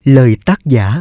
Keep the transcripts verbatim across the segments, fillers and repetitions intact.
Lời tác giả.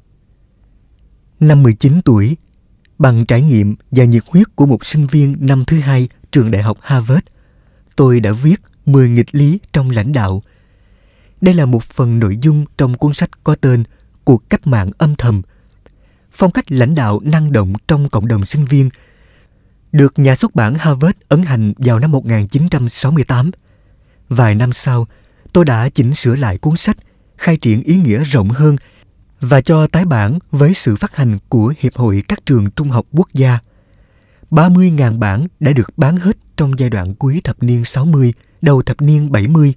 Năm mười chín tuổi, bằng trải nghiệm và nhiệt huyết của một sinh viên năm thứ hai trường đại học Harvard, tôi đã viết mười nghịch lý trong lãnh đạo. Đây là một phần nội dung trong cuốn sách có tên Cuộc cách mạng âm thầm, phong cách lãnh đạo năng động trong cộng đồng sinh viên, được nhà xuất bản Harvard ấn hành vào năm một nghìn chín trăm sáu mươi tám. Vài năm sau, tôi đã chỉnh sửa lại cuốn sách, khai triển ý nghĩa rộng hơn và cho tái bản với sự phát hành của Hiệp hội các trường trung học quốc gia. ba mươi nghìn bản đã được bán hết trong giai đoạn cuối thập niên sáu mươi, đầu thập niên bảy mươi.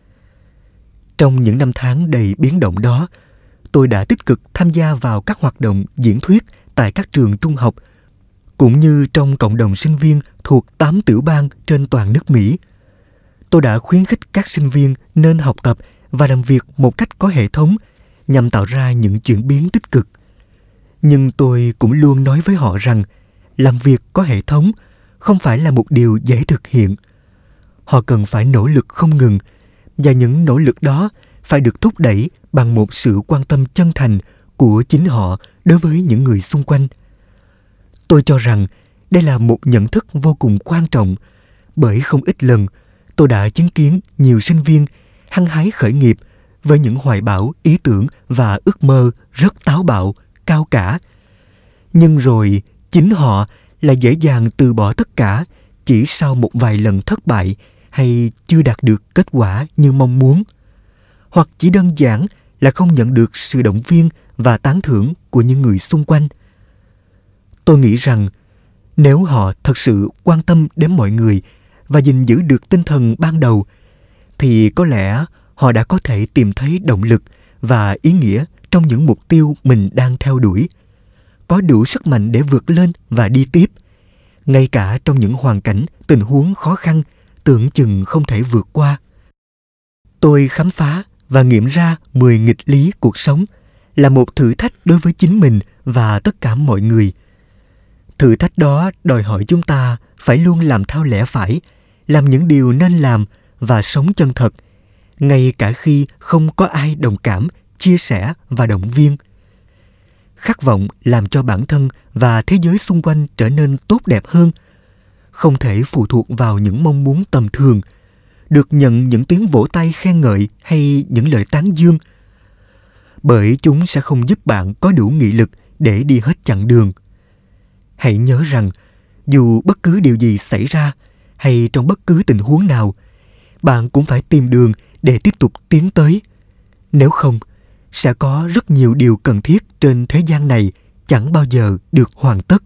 Trong những năm tháng đầy biến động đó, tôi đã tích cực tham gia vào các hoạt động diễn thuyết tại các trường trung học, cũng như trong cộng đồng sinh viên thuộc tám tiểu bang trên toàn nước Mỹ. Tôi đã khuyến khích các sinh viên nên học tập và làm việc một cách có hệ thống nhằm tạo ra những chuyển biến tích cực. Nhưng tôi cũng luôn nói với họ rằng làm việc có hệ thống không phải là một điều dễ thực hiện. Họ cần phải nỗ lực không ngừng, và những nỗ lực đó phải được thúc đẩy bằng một sự quan tâm chân thành của chính họ đối với những người xung quanh. Tôi cho rằng đây là một nhận thức vô cùng quan trọng, bởi không ít lần tôi đã chứng kiến nhiều sinh viên hăng hái khởi nghiệp với những hoài bão, ý tưởng và ước mơ rất táo bạo, cao cả. Nhưng rồi chính họ lại dễ dàng từ bỏ tất cả chỉ sau một vài lần thất bại hay chưa đạt được kết quả như mong muốn, hoặc chỉ đơn giản là không nhận được sự động viên và tán thưởng của những người xung quanh. Tôi nghĩ rằng nếu họ thật sự quan tâm đến mọi người và gìn giữ được tinh thần ban đầu, thì có lẽ họ đã có thể tìm thấy động lực và ý nghĩa trong những mục tiêu mình đang theo đuổi, có đủ sức mạnh để vượt lên và đi tiếp, ngay cả trong những hoàn cảnh, tình huống khó khăn tưởng chừng không thể vượt qua. Tôi khám phá và nghiệm ra mười nghịch lý cuộc sống là một thử thách đối với chính mình và tất cả mọi người. Thử thách đó đòi hỏi chúng ta phải luôn làm theo lẽ phải, làm những điều nên làm và sống chân thật, ngay cả khi không có ai đồng cảm, chia sẻ và động viên. Khát vọng làm cho bản thân và thế giới xung quanh trở nên tốt đẹp hơn không thể phụ thuộc vào những mong muốn tầm thường, được nhận những tiếng vỗ tay khen ngợi hay những lời tán dương, bởi chúng sẽ không giúp bạn có đủ nghị lực để đi hết chặng đường. Hãy nhớ rằng, dù bất cứ điều gì xảy ra hay trong bất cứ tình huống nào, bạn cũng phải tìm đường để tiếp tục tiến tới. Nếu không, sẽ có rất nhiều điều cần thiết trên thế gian này chẳng bao giờ được hoàn tất.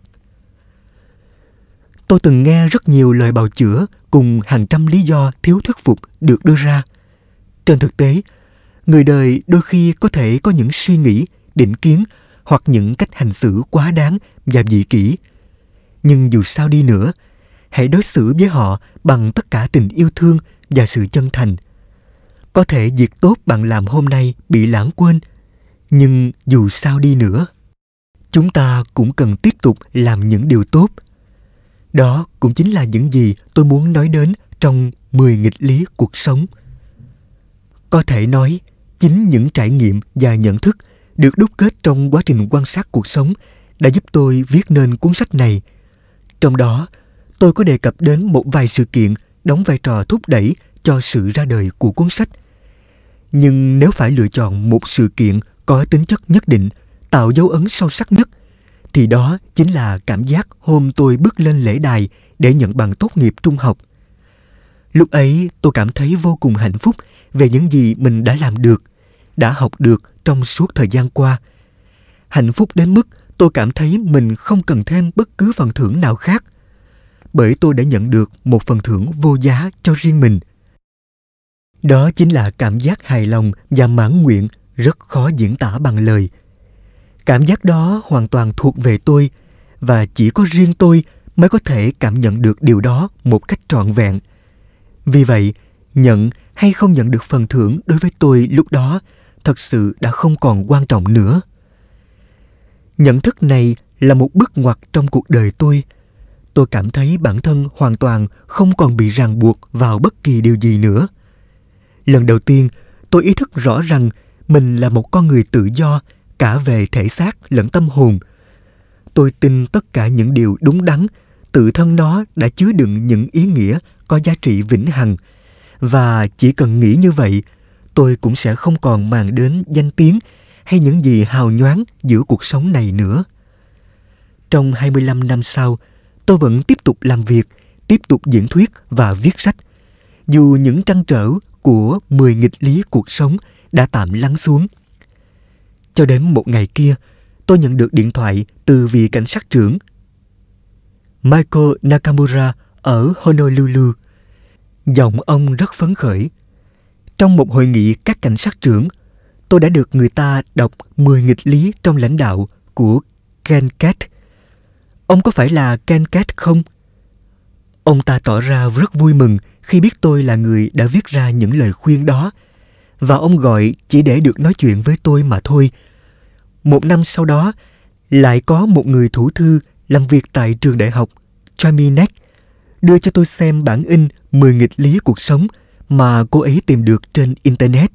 Tôi từng nghe rất nhiều lời bào chữa cùng hàng trăm lý do thiếu thuyết phục được đưa ra. Trên thực tế, người đời đôi khi có thể có những suy nghĩ, định kiến hoặc những cách hành xử quá đáng và dị kỷ. Nhưng dù sao đi nữa, hãy đối xử với họ bằng tất cả tình yêu thương và sự chân thành. Có thể việc tốt bạn làm hôm nay bị lãng quên, nhưng dù sao đi nữa, chúng ta cũng cần tiếp tục làm những điều tốt. Đó cũng chính là những gì tôi muốn nói đến trong mười nghịch lý cuộc sống. Có thể nói, chính những trải nghiệm và nhận thức được đúc kết trong quá trình quan sát cuộc sống đã giúp tôi viết nên cuốn sách này. Trong đó, tôi có đề cập đến một vài sự kiện đóng vai trò thúc đẩy cho sự ra đời của cuốn sách. Nhưng nếu phải lựa chọn một sự kiện có tính chất nhất định, tạo dấu ấn sâu sắc nhất, thì đó chính là cảm giác hôm tôi bước lên lễ đài để nhận bằng tốt nghiệp trung học. Lúc ấy tôi cảm thấy vô cùng hạnh phúc về những gì mình đã làm được, đã học được trong suốt thời gian qua. Hạnh phúc đến mức tôi cảm thấy mình không cần thêm bất cứ phần thưởng nào khác, bởi tôi đã nhận được một phần thưởng vô giá cho riêng mình. Đó chính là cảm giác hài lòng và mãn nguyện rất khó diễn tả bằng lời. Cảm giác đó hoàn toàn thuộc về tôi, và chỉ có riêng tôi mới có thể cảm nhận được điều đó một cách trọn vẹn. Vì vậy, nhận hay không nhận được phần thưởng đối với tôi lúc đó thật sự đã không còn quan trọng nữa. Nhận thức này là một bước ngoặt trong cuộc đời tôi. Tôi cảm thấy bản thân hoàn toàn không còn bị ràng buộc vào bất kỳ điều gì nữa. Lần đầu tiên, tôi ý thức rõ rằng mình là một con người tự do cả về thể xác lẫn tâm hồn. Tôi tin tất cả những điều đúng đắn, tự thân nó đã chứa đựng những ý nghĩa có giá trị vĩnh hằng. Và chỉ cần nghĩ như vậy, tôi cũng sẽ không còn màng đến danh tiếng hay những gì hào nhoáng giữa cuộc sống này nữa. Trong hai mươi lăm năm sau, tôi vẫn tiếp tục làm việc, tiếp tục diễn thuyết và viết sách. Dù những trăn trở của mười nghịch lý cuộc sống đã tạm lắng xuống. Cho đến một ngày kia, tôi nhận được điện thoại từ vị cảnh sát trưởng Michael Nakamura ở Honolulu. Giọng ông rất phấn khởi. Trong một hội nghị các cảnh sát trưởng, tôi đã được người ta đọc mười nghịch lý trong lãnh đạo của Ken Kett. Ông có phải là Ken Kett không? Ông ta tỏ ra rất vui mừng khi biết tôi là người đã viết ra những lời khuyên đó, và ông gọi chỉ để được nói chuyện với tôi mà thôi. Một năm sau đó, lại có một người thủ thư làm việc tại trường đại học Chaminade đưa cho tôi xem bản in mười nghịch lý cuộc sống mà cô ấy tìm được trên Internet.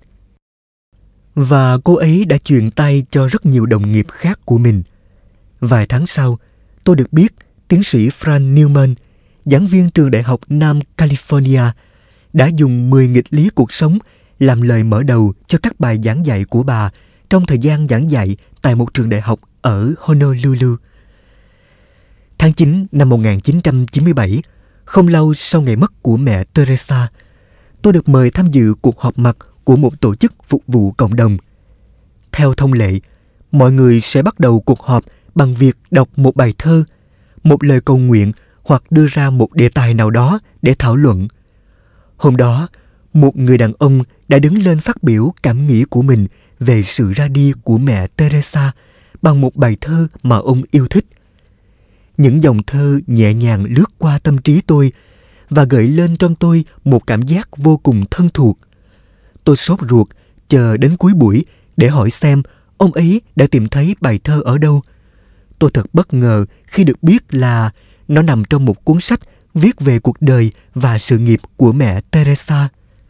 Và cô ấy đã truyền tay cho rất nhiều đồng nghiệp khác của mình. Vài tháng sau, tôi được biết tiến sĩ Frank Newman, giảng viên trường đại học Nam California, đã dùng mười nghịch lý cuộc sống làm lời mở đầu cho các bài giảng dạy của bà trong thời gian giảng dạy tại một trường đại học ở Honolulu. Tháng chín năm một nghìn chín trăm chín mươi bảy, không lâu sau ngày mất của mẹ Teresa, tôi được mời tham dự cuộc họp mặt của một tổ chức phục vụ cộng đồng. Theo thông lệ, mọi người sẽ bắt đầu cuộc họp bằng việc đọc một bài thơ, một lời cầu nguyện hoặc đưa ra một đề tài nào đó để thảo luận. Hôm đó, một người đàn ông đã đứng lên phát biểu cảm nghĩ của mình về sự ra đi của mẹ Teresa bằng một bài thơ mà ông yêu thích. Những dòng thơ nhẹ nhàng lướt qua tâm trí tôi và gợi lên trong tôi một cảm giác vô cùng thân thuộc. Tôi sốt ruột chờ đến cuối buổi để hỏi xem ông ấy đã tìm thấy bài thơ ở đâu. Tôi thật bất ngờ khi được biết là nó nằm trong một cuốn sách viết về cuộc đời và sự nghiệp của mẹ Teresa.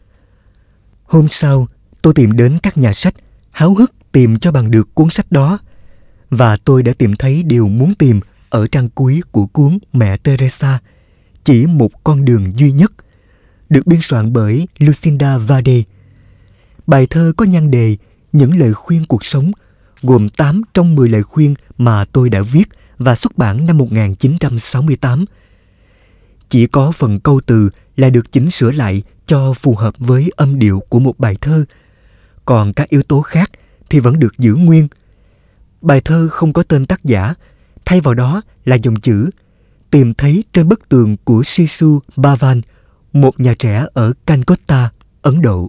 Hôm sau, tôi tìm đến các nhà sách, háo hức tìm cho bằng được cuốn sách đó. Và tôi đã tìm thấy điều muốn tìm ở trang cuối của cuốn Mẹ Teresa, chỉ một con đường duy nhất, được biên soạn bởi Lucinda Vade. Bài thơ có nhan đề Những lời khuyên cuộc sống, gồm tám trong mười lời khuyên mà tôi đã viết và xuất bản năm một nghìn chín trăm sáu mươi tám. Chỉ có phần câu từ là được chỉnh sửa lại cho phù hợp với âm điệu của một bài thơ, còn các yếu tố khác thì vẫn được giữ nguyên. Bài thơ không có tên tác giả, thay vào đó là dòng chữ tìm thấy trên bức tường của Shishu Bhavan, một nhà trẻ ở Calcutta, Ấn Độ.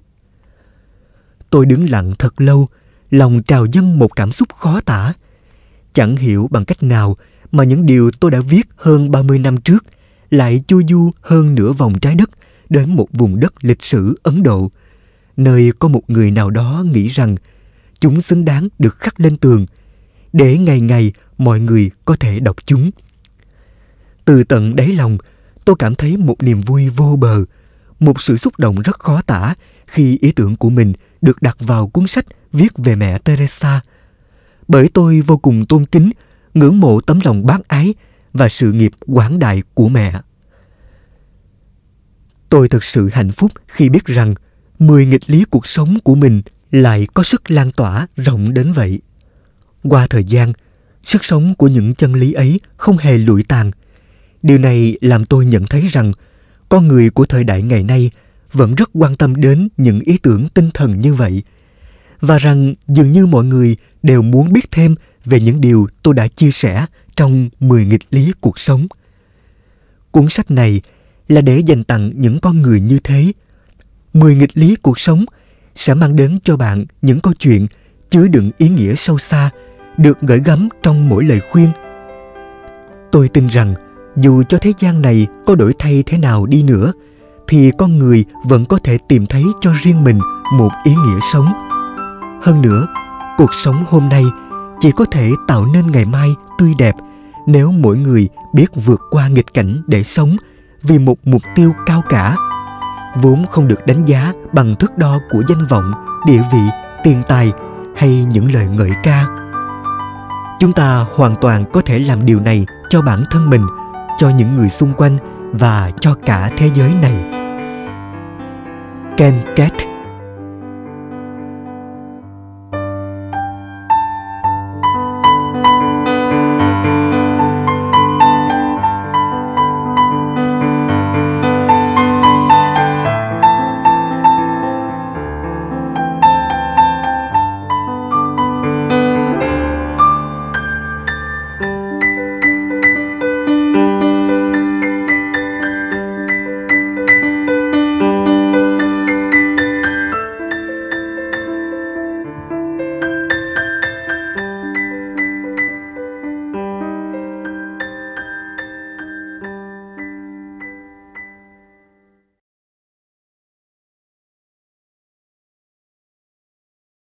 Tôi đứng lặng thật lâu, lòng trào dâng một cảm xúc khó tả. Chẳng hiểu bằng cách nào mà những điều tôi đã viết hơn ba mươi năm trước lại chu du hơn nửa vòng trái đất đến một vùng đất lịch sử Ấn Độ, nơi có một người nào đó nghĩ rằng chúng xứng đáng được khắc lên tường, để ngày ngày mọi người có thể đọc chúng. Từ tận đáy lòng, tôi cảm thấy một niềm vui vô bờ, một sự xúc động rất khó tả khi ý tưởng của mình được đặt vào cuốn sách viết về mẹ Teresa. Bởi tôi vô cùng tôn kính, ngưỡng mộ tấm lòng bác ái và sự nghiệp quảng đại của mẹ. Tôi thực sự hạnh phúc khi biết rằng mười nghịch lý cuộc sống của mình lại có sức lan tỏa rộng đến vậy. Qua thời gian, sức sống của những chân lý ấy không hề lụi tàn. Điều này làm tôi nhận thấy rằng con người của thời đại ngày nay vẫn rất quan tâm đến những ý tưởng tinh thần như vậy, và rằng dường như mọi người đều muốn biết thêm về những điều tôi đã chia sẻ trong mười nghịch lý cuộc sống. Cuốn sách này là để dành tặng những con người như thế. mười nghịch lý cuộc sống sẽ mang đến cho bạn những câu chuyện chứa đựng ý nghĩa sâu xa, được gửi gắm trong mỗi lời khuyên. Tôi tin rằng dù cho thế gian này có đổi thay thế nào đi nữa, thì con người vẫn có thể tìm thấy cho riêng mình một ý nghĩa sống. Hơn nữa, cuộc sống hôm nay chỉ có thể tạo nên ngày mai tươi đẹp nếu mỗi người biết vượt qua nghịch cảnh để sống vì một mục tiêu cao cả, vốn không được đánh giá bằng thước đo của danh vọng, địa vị, tiền tài hay những lời ngợi ca. Chúng ta hoàn toàn có thể làm điều này cho bản thân mình, cho những người xung quanh và cho cả thế giới này. Ken Kett.